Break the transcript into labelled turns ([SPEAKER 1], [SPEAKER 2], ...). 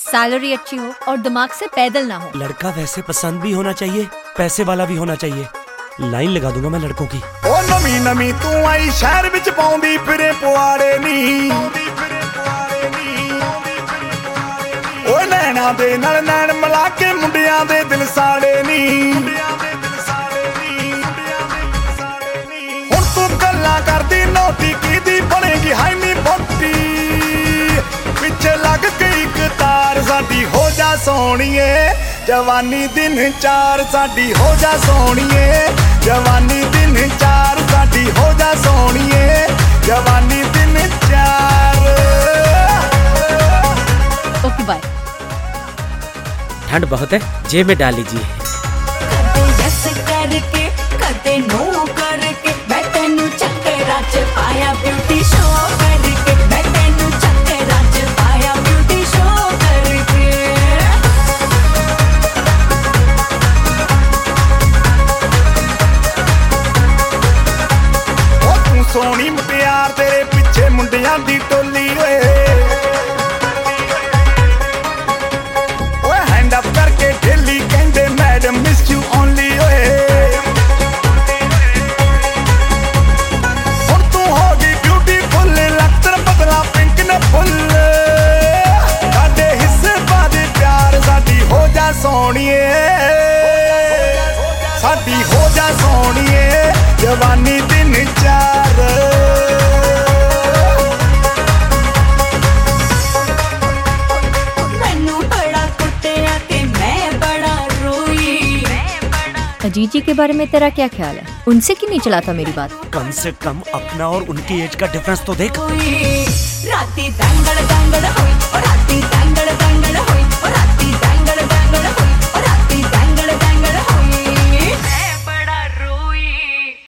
[SPEAKER 1] Salary अच्छी हो और दिमाग से पैदल ना हो।
[SPEAKER 2] लड़का वैसे पसंद भी होना चाहिए, पैसे वाला भी होना चाहिए। लाइन लगा दूंगा मैं लड़कों की।
[SPEAKER 3] ओ नमी नमी तू आई शहर विच पाउंदी फिरे पुआड़े नी, ओ नैना दे नाल नैन मिला के मुंडियां दे दिल साड़े नी। हुण तू गल्लां करदी नोटी कीदी बनेगी हाई नी बोटी, पिछे लग गई कतार साडी हो जा सोहणीए, जवानी दिन चार साडी हो जा सोहणीए, जवानी दिन चार साडी हो जा सोहणीए, जवानी दिन चार।
[SPEAKER 1] Okay bye.
[SPEAKER 2] ठंड बहुत है, जेब में डाल लीजिए।
[SPEAKER 4] कदे यस करके कदे नो करके मैं तेनू चक्करां च पाया ब्यूटी शो करके, मैं तेनू चक्करां च पाया ब्यूटी शो करके।
[SPEAKER 3] ओ तू सोहनी मुटियार तेरे पिछे मुंडियां दी टोली ओए, ओए हैंड अप करके ढेली कहंदे मैडम मिस यू ओनली ओए। हुण तू हो गई ब्यूटीफुल लक्तर बदला पिंक ने फुल, साडे हिस्से बादे प्यार साडी हो जा सोहणीए, साडी हो जा सोहणीए, जवानी दिन चार।
[SPEAKER 4] मैनू बड़ा कुटिया ते मैं बड़ा रोई।
[SPEAKER 1] अजीत जी के बारे में तेरा क्या ख्याल है? उनसे क्यों नहीं चलाता मेरी बात?
[SPEAKER 2] कम से कम अपना और उनकी एज का डिफरेंस तो देख।
[SPEAKER 4] राती दंगड़ दंगड़ होई, राती दंगड़ दंगड़